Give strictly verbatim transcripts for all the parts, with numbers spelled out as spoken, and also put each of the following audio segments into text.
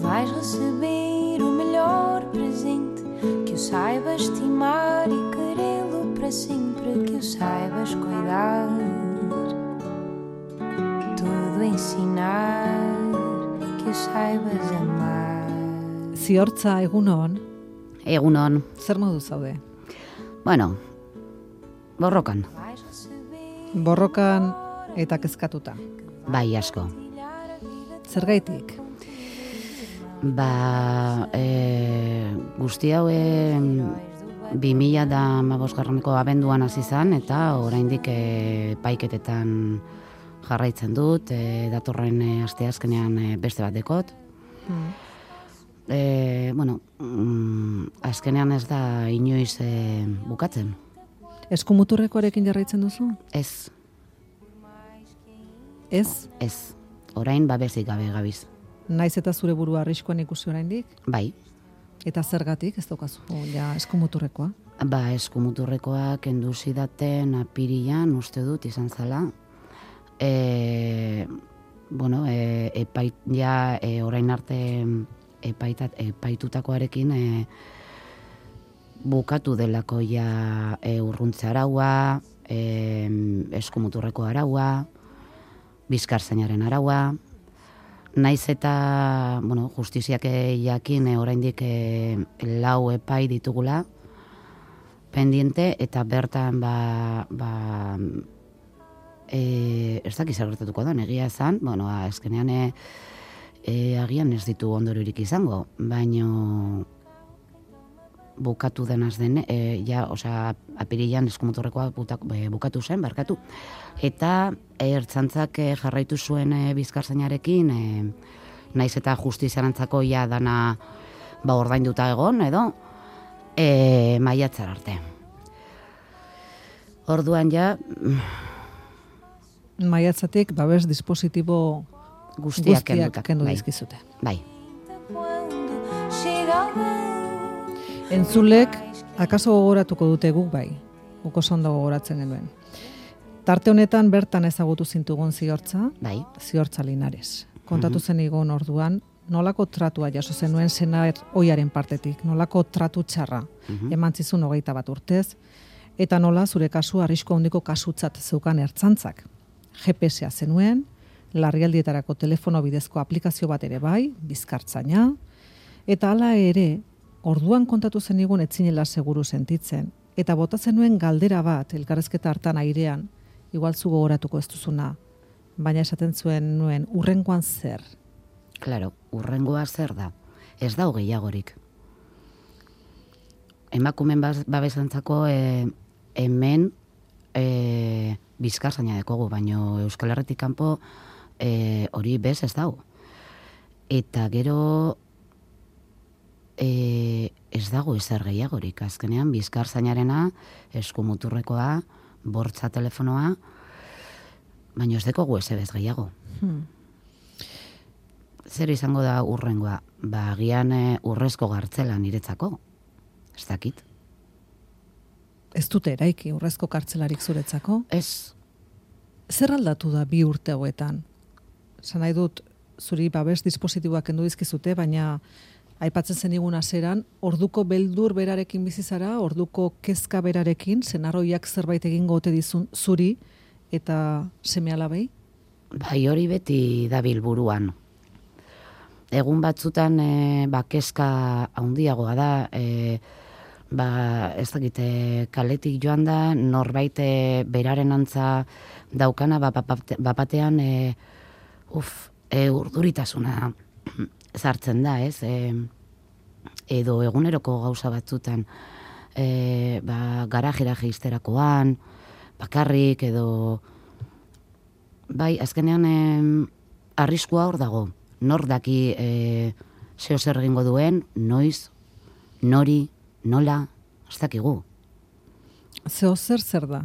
vais receber o melhor presente, que o saibas estimar e querê-lo para sempre, que o saibas cuidar, tudo ensinar, que o saibas amar. Ziortza, egunon. Egunon. Zer modu zaude? Bueno, borrokan. Borrokan eta kezkatuta. Bai, asko. Zergaitik? Ba, e, guzti haue bi mila da hamabosgarreneko abenduan hasi zan, eta oraindik e, paiketetan jarraitzen dut, e, datorren e, asteazkenean e, beste bat dekot. Hmm. E, bueno, mm, azkenean ez da inoiz e, bukatzen. Eskumuturrekoarekin jarraitzen duzu? Ez. Ez? Ez. Orain babesik gabe gabiz. Naiz eta zure burua arriskuan ikusi oraindik? Bai. Eta zergatik ez daukazu ja eskumuturrekoa? Ba, eskumuturrekoa kendu zidaten apirian, uste dut, izan zala. E, bueno, e, epait, ja, e, orain arte epaitat, epaitutakoarekin e, bukatu delako ja e, urruntze araua, e, eskumuturreko araua, bizkarzainaren araua, naiz eta, bueno, justiziak jakin e, oraindik e, lau epai ditugula pendiente, eta bertan ba, ba e, ez dakiz gertatuko da, egia esan, bueno, azkenean e, e, agian ez ditu ondoriorik izango, baino bukatu denaz den, e, ja, osea, apirilan eskumuturrekoa e, bukatu zen, barkatu. Eta e, ertzaintzak e, jarraitu zuen e, bizkarzainarekin, e, naiz eta justiziarantzako ja dana ba ordainduta egon, edo, e, maiatzar arte. Orduan ja... Maiatzatik babes dispositibo guztiak, guztiak kendu bai. dizkizute. Bai. Entzulek, akaso gogoratuko dute guk bai, guk oso ondo gogoratzen genuen. Tarte honetan bertan ezagutu zintugun Ziortza, bai. Ziortza Linares. Kontatu zen igon orduan, nolako tratua jaso zenuen senar oiaren partetik, nolako tratu txarra, uh-huh. eman zizun hogeita bat urtez, eta nola zure kasu arrisku handiko kasutzat zeukan ertzantzak. G P S-a zenuen, larrialdietarako telefono bidezko aplikazio bat ere bai, bizkartzaina, eta hala ere, orduan kontatu zenigun etzinela seguru sentitzen, eta bota zenuen galdera bat, elkarrezketa hartan airean, igual zu gogoratuko ez duzuna, baina esaten zuen nuen, urrengoan zer? Claro, urrengoa zer da, ez da gehiagorik. Emakumen babesantzako e, hemen e, bizkarzaina dekogu, baino Euskal Herritik kanpo e, hori bez ez dago. Eta gero e, ez dago ezer gehiagorik. Azkenean bizkarzainarena, eskumuturrekoa, bortza telefonoa, baino ez dekogu ez ebez gehiago. Hmm. Zer izango da urrengoa? Ba, agian e, urrezko gartzela niretzako. Ez dakit. Ez dute eraiki urrezko kartzelarik zuretzako? Ez. Zer aldatu da bi urte hauetan? Zan nahi dut, zuri babes dispositiboak kendu dizkizute, baina aipatzen zen igun aseran, orduko beldur berarekin bizizara, orduko kezka berarekin, senarroiak zerbait egingo ote dizun zuri, eta seme alabei? Bai, hori beti dabil buruan. Egun batzutan, e, ba, kezka handiagoa da, e, ba, ez dakite, kaletik joan da, norbait beraren antza daukana, ba, bapatean, e, uf, e, urduritasuna zartzen da, ez? E, edo eguneroko gauza batzutan, e, ba, garajera jeisterakoan, bakarrik, edo, bai, azkenean, e, arriskua hor dago. Nor daki e, zeo zer egingo duen, noiz, nori, nola, ez dakigu. Zeo zer zer da?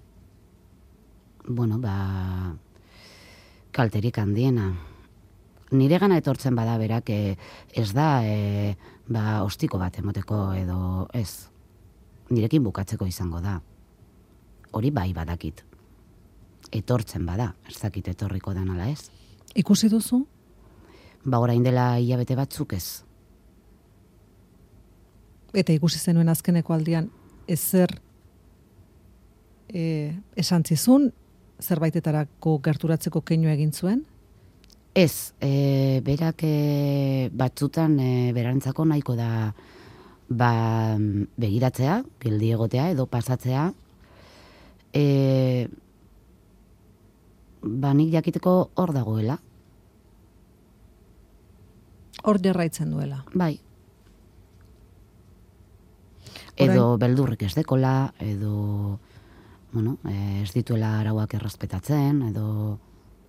Bueno, ba, kalterik handiena. Nire gana etortzen bada berak e, ez da e, ba, ostiko bat emoteko edo ez. Nirekin bukatzeko izango da. Hori bai badakit. Etortzen bada, ez dakit etorriko den ala ez. Ikusi duzu? Ba, orain dela hilabete batzuk ez. Eta ikusi zenuen azkeneko aldian, ezer e, esan zizun, zerbaitetarako gerturatzeko keinu egin zuen? Ez, e, berak e, batzutan e, berantzako nahiko da ba, begiratzea, geldi egotea edo pasatzea, e, ba nik jakiteko hor dagoela. Hor jarraitzen duela. Bai. Edo Orain... beldurrik ez dekola, edo bueno, ez dituela arauak errespetatzen, edo...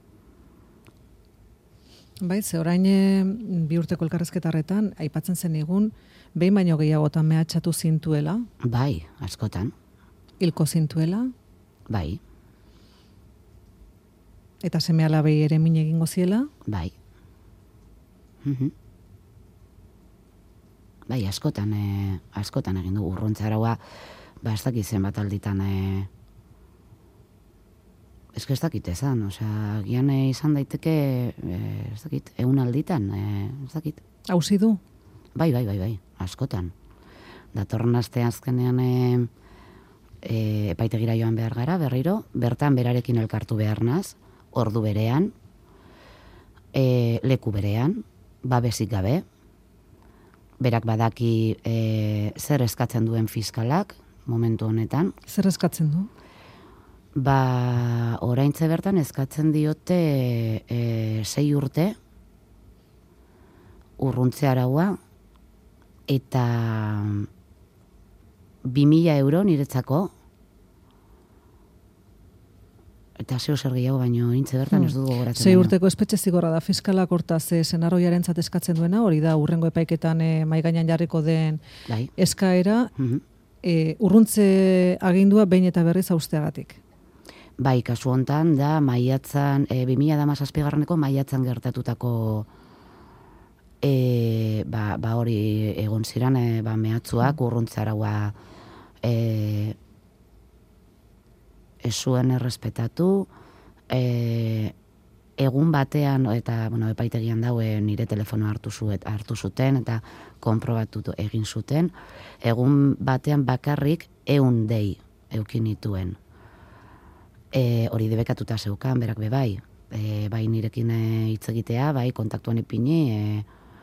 Bai, ze orain bi urteko elkarrezketarretan, aipatzen zen egun, behin baino gehiagotan mehatxatu zintuela. Bai, askotan. Hilko zintuela. Bai. Eta seme alabei ere min egingo ziela. Bai. Mhm. Bai, askotan, eh, askotan egin du urruntze araua, ba ez dakit zenbat alditan, eh, ez que ez dakit ezan, osea, gian eh, izan daiteke, eh, ez dakit, egun alditan, eh, ez dakit. Hauzi du? Bai, bai, bai, bai, askotan. Datorren aste azkenean eh, eh, epaitegira joan behar gara, berriro, bertan berarekin elkartu behar naz, ordu berean, eh, leku berean, babesik gabe, berak badaki e, zer eskatzen duen fiskalak momentu honetan. Zer eskatzen du? Ba, oraintze bertan eskatzen diote e, sei urte urruntze araua eta bi mila euro niretzako eta zeo zer gehiago, baino intze bertan ez dugu gogoratzen. Sei urteko espetxe zigorra da fiskalak hortaz e, senaroiarentzat eskatzen duena, hori da urrengo epaiketan e, mahai gainean jarriko den bai. Eskaera, Mm-hmm. e, urruntze agindua behin eta berriz hausteagatik. Bai, kasu hontan da maiatzan, e, bi mila hamazazpigarreneko maiatzan gertatutako e, ba, ba hori egon ziren e, ba, mehatzuak urruntze araua e, ez zuen errespetatu, e, egun batean, eta bueno, epaitegian daue nire telefono hartu, zuet, hartu zuten, eta konprobatu egin zuten, egun batean bakarrik eun dei eukin nituen. E, hori debekatuta zeukan, berak be bai, e, bai nirekin hitz egitea, bai kontaktuan ipini, e,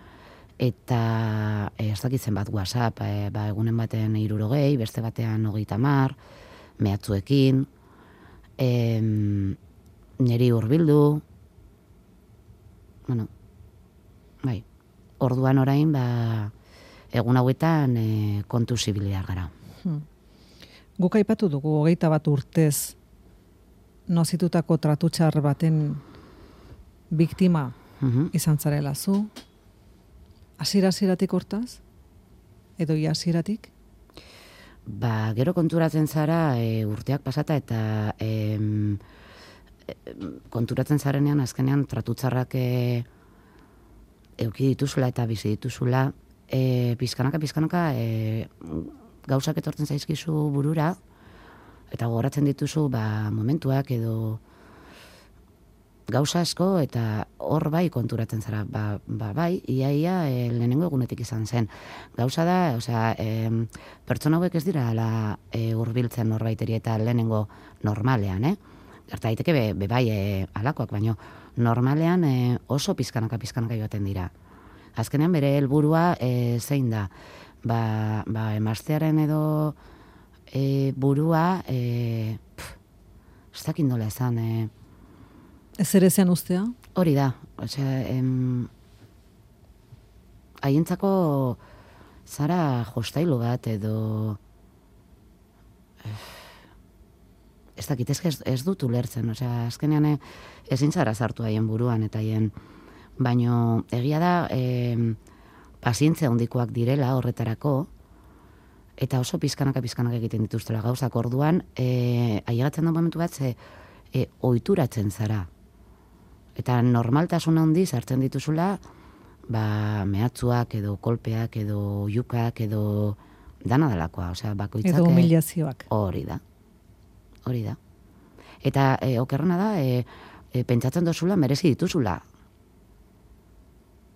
eta e, ez dakitzen bat WhatsApp, e, ba, egunen batean hirurogei, beste batean hogeita hamar, mehatzuekin, E, niri hurbildu, bueno, bai, orduan orain, ba, egun hauetan e, kontu zibiliar gara. Hmm. Guk aipatu dugu, hogeita bat urtez, nozitutako tratutxar baten biktima uh-huh. izan zarela zu, hasiera-hasieratik hortaz? Edo ia hasieratik? Ba, gero konturatzen zara e, urteak pasata eta e, e, konturatzen zarenean azkenean tratutzarrak e, euki dituzula eta bizi dituzula e, pizkanaka, pizkanaka e, gauzak etortzen zaizkizu burura eta gogoratzen dituzu ba, momentuak edo gauza asko eta hor bai konturatzen zara, ba, ba bai, ia ia e, lehenengo egunetik izan zen. Gauza da, osea, e, pertsona hauek ez dira la e, hurbiltzen norbaiteri eta lehenengo normalean, eh? Gerta daiteke be, be bai e, alakoak, baino normalean e, oso pizkanaka pizkanaka joaten dira. Azkenean bere helburua e, zein da? Ba, ba emaztearen edo e, burua e, pff, ez dakit nola esan, e, Ez ere zean ustea? Hori da, osea, em, haientzako zara jostailu bat edo ez dakit, ez, ez dut ulertzen, osea, azkenean ezin zara sartu haien buruan eta haien, baino egia da em, pazientzia handikoak direla horretarako eta oso pizkanaka pizkanaka egiten dituztela gauzak orduan, e, ailegatzen da momentu bat ze e, ohituratzen zara. Eta normaltasun handiz hartzen dituzula, ba, mehatzuak edo kolpeak edo jukak edo dana dalakoa, osea, bakoitzak edo humilazioak. Hori da. Hori da. Eta e, okerrena da, e, e, pentsatzen dozula merezi dituzula.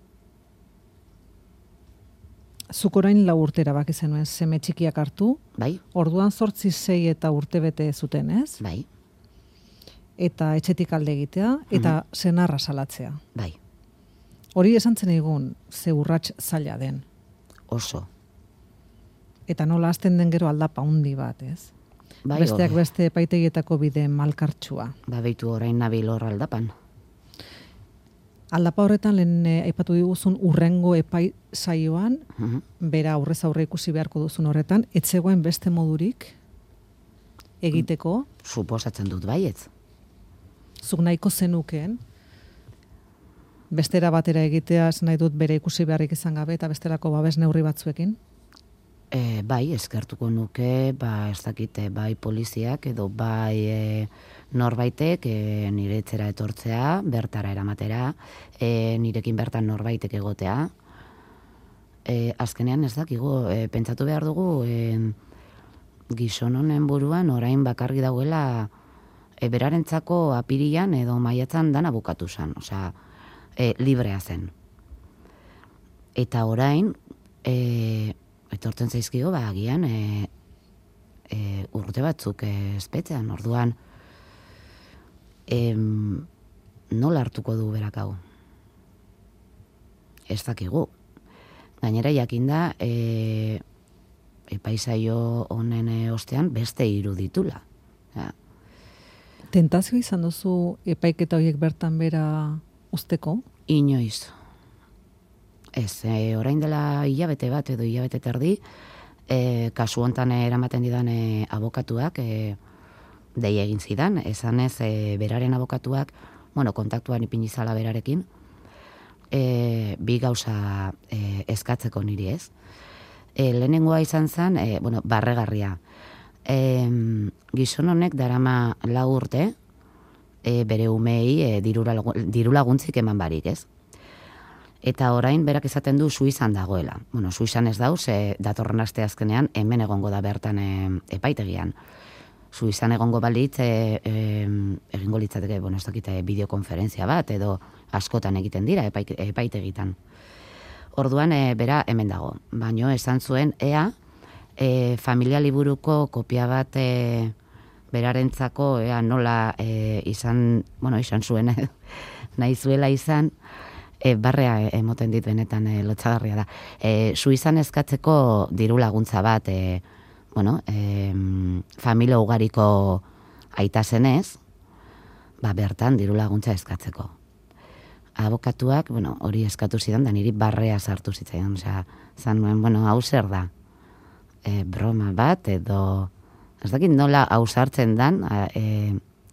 Zuk orain lau urtera baki zenuen seme txikiak hartu. Bai. Orduan zortzi sei eta urte bete zuten, ez? Bai. Eta etxetik alde egitea, eta mm-hmm. senarra salatzea. Bai. Hori esan zen egun, ze urrats zaila den. Oso. Eta nola hasten den gero aldapa hundi bat, ez? Bai, Besteak hor. beste epaitegietako bide malkartsua. Ba, beitu orain nabil hor aldapan. Aldapa horretan lehen eh, aipatu diguzun urrengo epai saioan, Mhm. bera aurrez aurre ikusi beharko duzun horretan, etzegoen beste modurik egiteko, Suposatzen dut baietz. zuk nahiko zenukeen, bestera batera egitea, ez nahi dut bere ikusi beharrik izan gabe, eta bestelako babes neurri batzuekin? E, bai, eskertuko nuke, ba, ez dakite, bai poliziak edo bai e, norbaitek e, nire etxera etortzea, bertara eramatera, e, nirekin bertan norbaitek egotea. E, azkenean ez dakigu, e, pentsatu behar dugu, e, gizon honen buruan orain bakargi dauela e, berarentzako apirian edo maiatzan dana bukatu zen, osea, e, librea zen. Eta orain, e, etortzen zaizkigo, ba, agian, e, e, urte batzuk e, espetzean, orduan, em, nola hartuko du berak hau? Ez dakigu. Gainera jakinda, e, epaisaio honen e, ostean beste hiru ditula. Ja. Tentazio izan duzu epaiketa horiek bertan bera usteko? Inoiz. Ez, e, orain dela hilabete bat edo hilabete terdi, e, kasu hontan eramaten didan e, abokatuak e, dei egin zidan, esan ez e, beraren abokatuak, bueno, kontaktuan ipini zala berarekin, e, bi gauza e, eskatzeko niri ez. E, lehenengoa izan zen, e, bueno, barregarria. E, gizon honek darama lau urte, e, bere umei e, diru laguntzik eman barik, ez? Eta orain berak esaten du Suizan dagoela. Bueno, Suizan ez dauz, e, datorren aste azkenean hemen egongo da bertan e, epaitegian. Suizan egongo balitz, e, e, egingo litzateke, bueno, ez dakite, bideokonferentzia bat, edo askotan egiten dira epaik, epaitegitan. Orduan, e, bera hemen dago. Baina esan zuen, ea, e, familia liburuko kopia bat e, berarentzako, ea nola e, izan, bueno, izan zuen, e, nahi zuela izan, E, barrea emoten dit benetan e, lotxagarria da. E, Suizan eskatzeko diru laguntza bat, e, bueno, e, familia ugariko aita zenez, ba, bertan diru laguntza eskatzeko. Abokatuak, bueno, hori eskatu zidan, da niri barrea sartu zitzaidan, osea, zan nuen, bueno, hau zer da, e, broma bat, edo, ez dakit nola hau sartzen dan, a, e,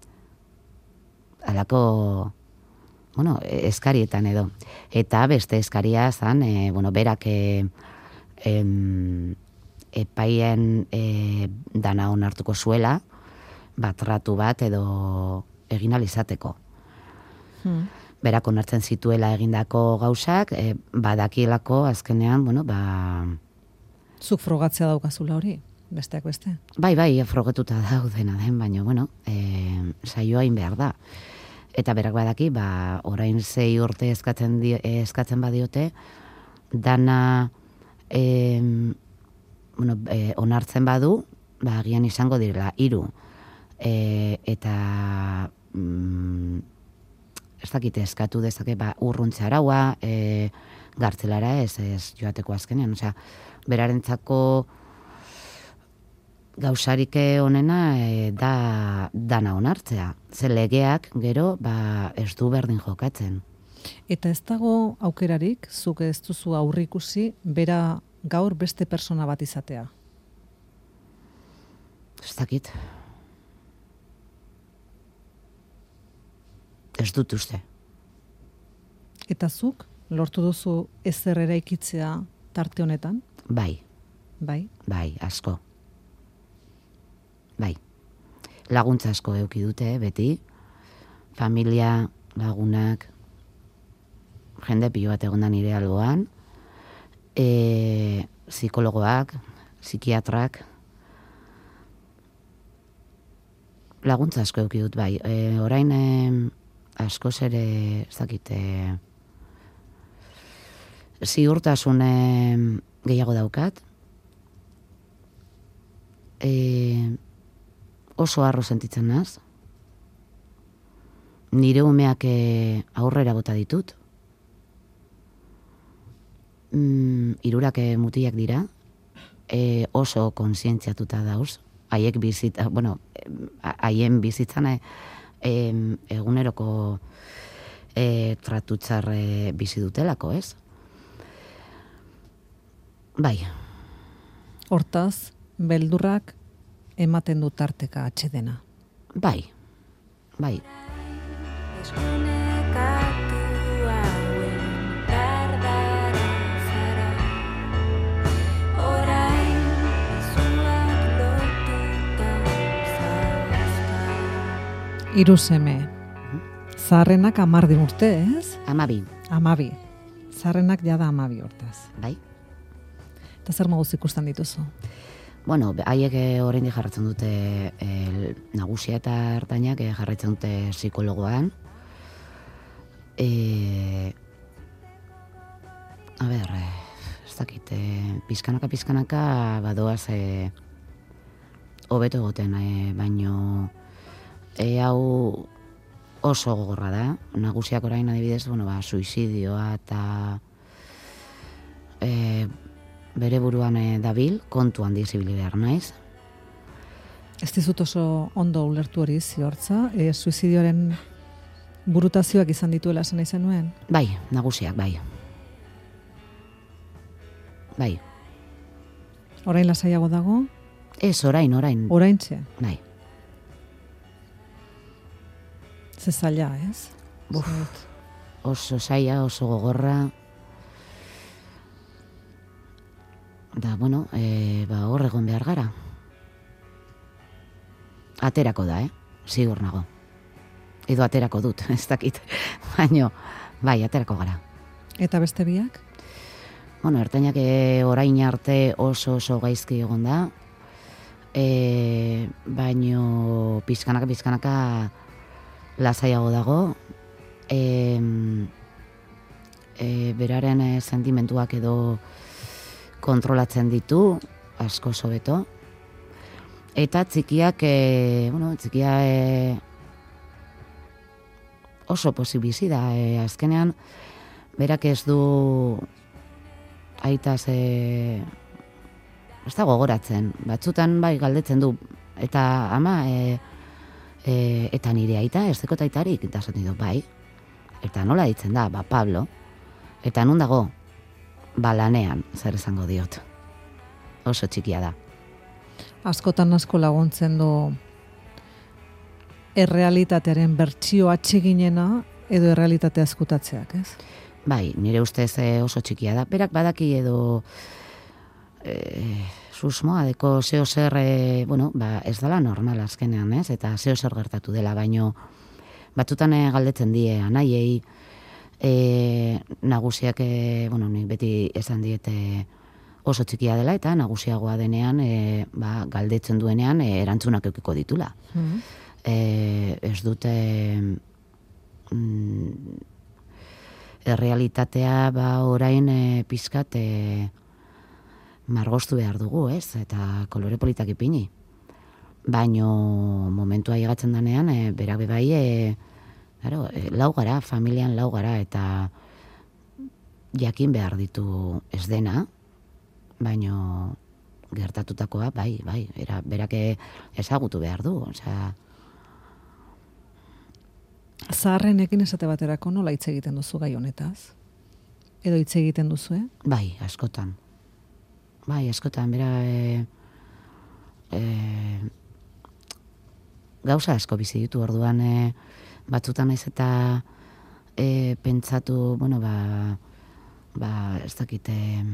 alako, bueno, eskarietan edo. Eta beste eskaria zan, e, bueno, berak e, em, epaien e, dana onartuko zuela, batratu bat edo egin alizateko. Hmm. Berak onartzen zituela egindako gauzak, e, badakielako azkenean, bueno, ba... Zuk frogatzea daukazula hori, besteak beste? Bai, bai, frogetuta daudena den, baina, bueno, e, saioa hain behar da. Eta berak badaki, ba, orain zei urte eskatzen, di, eskatzen badiote, dana e, bueno, e, onartzen badu, ba, agian izango direla, hiru. E, eta mm, ez dakite eskatu dezake, ba, urruntze araua, e, gartzelara ez, ez joateko azkenean. Osea, berarentzako gauzarik onena e, da dana onartzea. Ze legeak gero ba, ez du berdin jokatzen. Eta ez dago aukerarik, zuk ez duzu aurrikusi, bera gaur beste persona bat izatea? Ez dakit. Ez dut uste. Eta zuk lortu duzu ezer eraikitzea tarte honetan? Bai. Bai? Bai, asko. Bai, laguntza asko eduki dute, beti. Familia, lagunak, jende pilo bat egon da nire alboan. E, psikologoak, psikiatrak. Laguntza asko eduki dut, bai. E, orain e, asko zere, ez dakit, e, ziurtasun e, gehiago daukat. E, oso harro sentitzen naz. Nire umeak e, aurrera bota ditut. Mm, irurak e, mutiak dira. E, oso kontzientziatuta dauz. Haiek bizitza, bueno, haien bizitzan e, e, eguneroko e, tratutzar e, bizi dutelako, ez? Bai. Hortaz, beldurrak ematen du tarteka atsedena. Bai, bai. Hiru seme. Zaharrenak hamardi urte, ez? Amabi. Amabi. Zaharrenak jada amabi hortaz. Bai. Eta zer moduz ikusten dituzu? Bueno, haiek oraindik jarratzen dute e, nagusia eta ertainak e, jarraitzen dute psikologoan. E, a ber, e, ez dakit, e, pizkanaka pizkanaka badoaz e, hobeto egoten, e, baino e, hau oso gogorra da. Nagusiak orain adibidez, bueno, ba, suizidioa eta e, bere buruan e, dabil, kontu handi zibili behar naiz. Ez dizut oso ondo ulertu hori ziortza, e, suizidioaren burutazioak izan dituela esan izan nuen? Bai, nagusiak, bai. Bai. Orain lasaiago dago? Ez, orain, orain. Oraintxe? Bai. Ze zaila, ez? Buf, oso zaila, oso gogorra. Da, bueno, e, ba, hor egon behar gara. Aterako da, eh? Zigur nago. Edo aterako dut, ez dakit. Baino, bai, aterako gara. Eta beste biak? Bueno, ertainak e, orain arte oso oso gaizki egon da. E, baino, pizkanaka, pizkanaka lasaiago dago. E, e, beraren e, sentimentuak edo kontrolatzen ditu, asko sobeto. Eta txikiak, e, bueno, txikia e, oso pozik bizi da. E, azkenean, berak ez du aitaz, e, ez da gogoratzen. Batzutan bai galdetzen du. Eta ama, e, e, eta nire aita, ez dekot aitarik, eta esaten du, bai. Eta nola ditzen da, ba, Pablo. Eta nun dago? Ba, lanean, zer esango diot. Oso txikia da. Askotan asko laguntzen du errealitatearen bertsio atseginena edo errealitatea ezkutatzeak, ez? Bai, nire ustez oso txikia da. Berak badaki edo e, susmoa deko zeo zer, e, bueno, ba, ez dela normal azkenean, ez? Eta zeo zer gertatu dela, baino batzutan galdetzen die anaiei, E, nagusiak, e, bueno, nik beti esan diete oso txikia dela, eta nagusiagoa denean, e, ba, galdetzen duenean, e, erantzunak eukiko ditula. Mm-hmm. e, ez dute mm, errealitatea ba, orain e, pizkat e, margostu behar dugu, ez? Eta kolore politak ipini. Baino momentua higatzen danean, e, berak bebai, e, Claro, lau gara, familian lau gara, eta jakin behar ditu ez dena, baino gertatutakoa, bai, bai, era, berake ezagutu behar du, osea. Zaharrenekin esate baterako nola hitz egiten duzu gai honetaz? Edo hitz egiten duzu, eh? Bai, askotan. Bai, askotan, bera, e, e, gauza asko bizi ditu orduan, e, batzutan ez eta e, pentsatu, bueno, ba, ba ez dakite,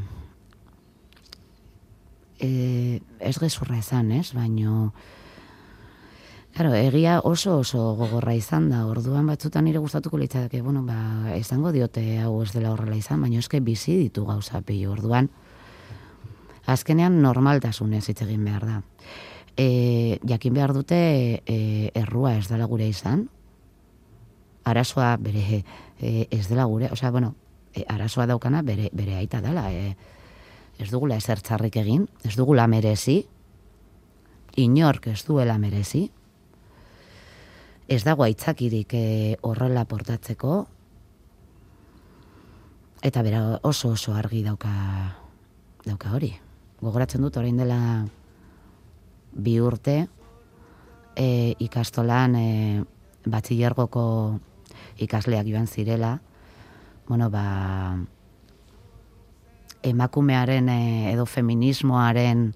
e, ez gezurra esan, ez, baino, claro, egia oso oso gogorra izan da, orduan batzutan nire gustatuko litzateke, bueno, ba, izango diote hau ez dela horrela izan, baino eske bizi ditu gauza pilo, orduan, azkenean normaltasunez hitz egin behar da. E, jakin behar dute e, errua ez dela gure izan, arazoa bere e, ez dela gure, osea, bueno, e, arazoa daukana bere, bere aita dela, e, ez dugula ezer txarrik egin, ez dugula merezi, inork ez duela merezi, ez dago aitzakirik e, horrela portatzeko, eta bera oso oso argi dauka, dauka hori. Gogoratzen dut orain dela bi urte, e, ikastolan e, batxilergoko ikasleak joan zirela, bueno, ba, emakumearen e, edo feminismoaren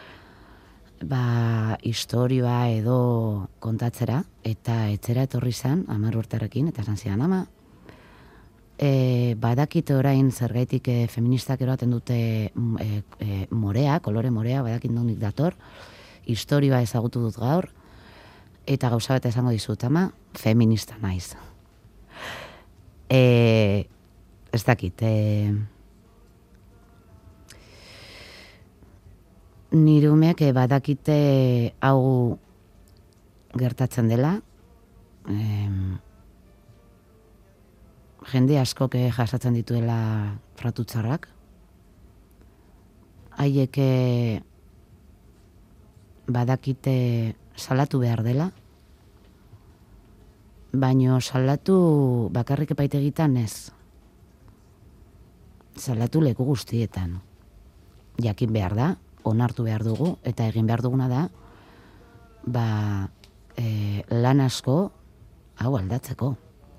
ba, historioa edo kontatzera, eta etzera etorri zen, hamar urterekin, eta esan zidan, ama, e, badakite orain zergaitik e, feministak eroaten dute e, e, morea, kolore morea, badakit nondik dator, historioa ezagutu dut gaur, eta gauza bat esango dizut, ama, feminista naiz. E, ez dakit, e, nire umeak badakite hau gertatzen dela, em, jende askok jasatzen dituela fratutzarrak, haiek badakite salatu behar dela, baino salatu bakarrik epaitegitan ez, salatu leku guztietan, jakin behar da, onartu behar dugu, eta egin behar duguna da, ba, e, lan asko, hau aldatzeko.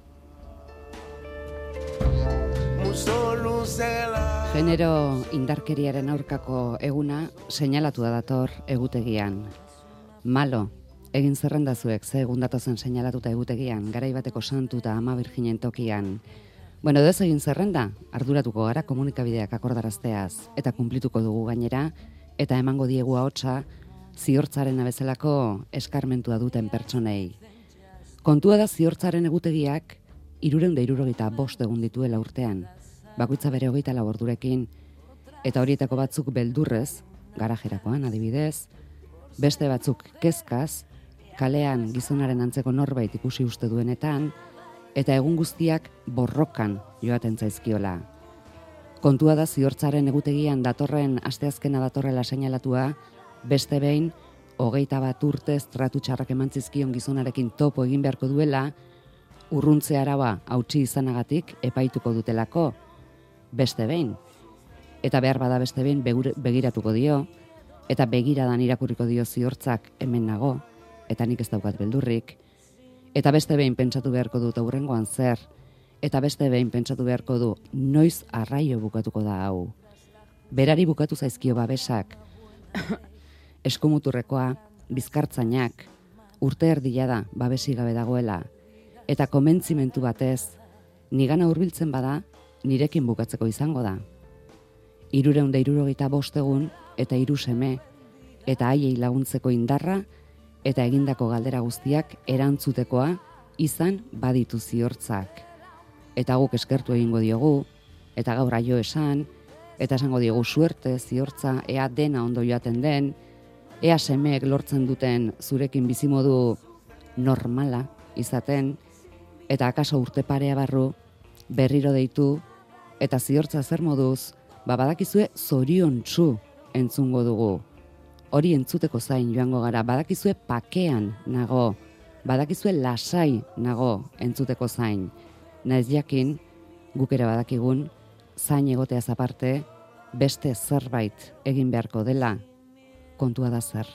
Genero indarkeriaren aurkako eguna seinalatu da dator egutegian. Malo, egin zerrendazuek ze egun datozen seinalatuta egutegian, garaibateko santu eta ama birjinen tokian. Bueno, dez egin zerrenda, arduratuko gara komunikabideak akordarazteaz, eta kunplituko dugu gainera, eta emango diegu ahotsa ziortzaren abezalako eskarmentua duten pertsonei. Kontua da ziortzaren egutegiak hirurehun eta hirurogeita bost egun dituela urtean, bakoitza bere hogeita lau ordurekin, eta horietako batzuk beldurrez, garajerakoan adibidez, beste batzuk kezkaz, kalean gizonaren antzeko norbait ikusi uste duenetan, eta egun guztiak borrokan joaten zaizkiola. Kontua da ziortzaren egutegian datorren asteazkena datorrela seinalatua, beste behin, hogeita bat urtez tratu txarrak emantzizkion gizonarekin topo egin beharko duela, urruntze araba hautsi izanagatik epaituko dutelako, beste behin. Eta behar bada beste behin begiratuko dio, eta begiradan irakurriko dio ziortzak hemen nago, eta nik ez daukat beldurrik, eta beste behin pentsatu beharko dut aurrengoan zer, eta beste behin pentsatu beharko du noiz arraio bukatuko da hau. Berari bukatu zaizkio babesak, eskumuturrekoa, bizkartzainak, urte erdila da babesi gabe dagoela, eta komentzimentu batez, nigana hurbiltzen bada, nirekin bukatzeko izango da. Hirurehun eta hirurogeita bost egun eta hiru seme, eta haiei laguntzeko indarra, eta egindako galdera guztiak erantzutekoa izan baditu ziortzak. Eta guk eskertu egingo diogu, eta gaur aio esan, eta esango diogu suerte, ziortza, ea dena ondo joaten den, ea semeek lortzen duten zurekin bizimodu normala izaten, eta akaso urte parea barru, berriro deitu, eta ziortza zer moduz, ba badakizue zoriontsu entzungo dugu. Hori entzuteko zain joango gara, badakizue pakean nago, badakizue lasai nago entzuteko zain. Naiz jakin, guk ere badakigun, zain egoteaz aparte, beste zerbait egin beharko dela, kontua da zer.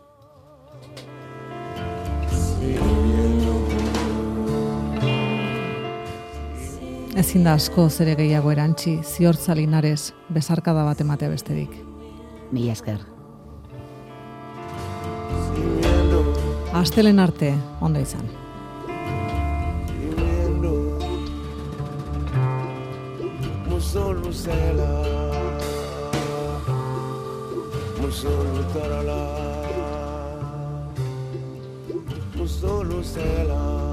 Ezin da asko zere gehiago erantzi, ziortza Linares, besarkada bat ematea besterik. Mila esker. Astelen arte, ondo izan. Musoluzela, musoluzela, musoluzela.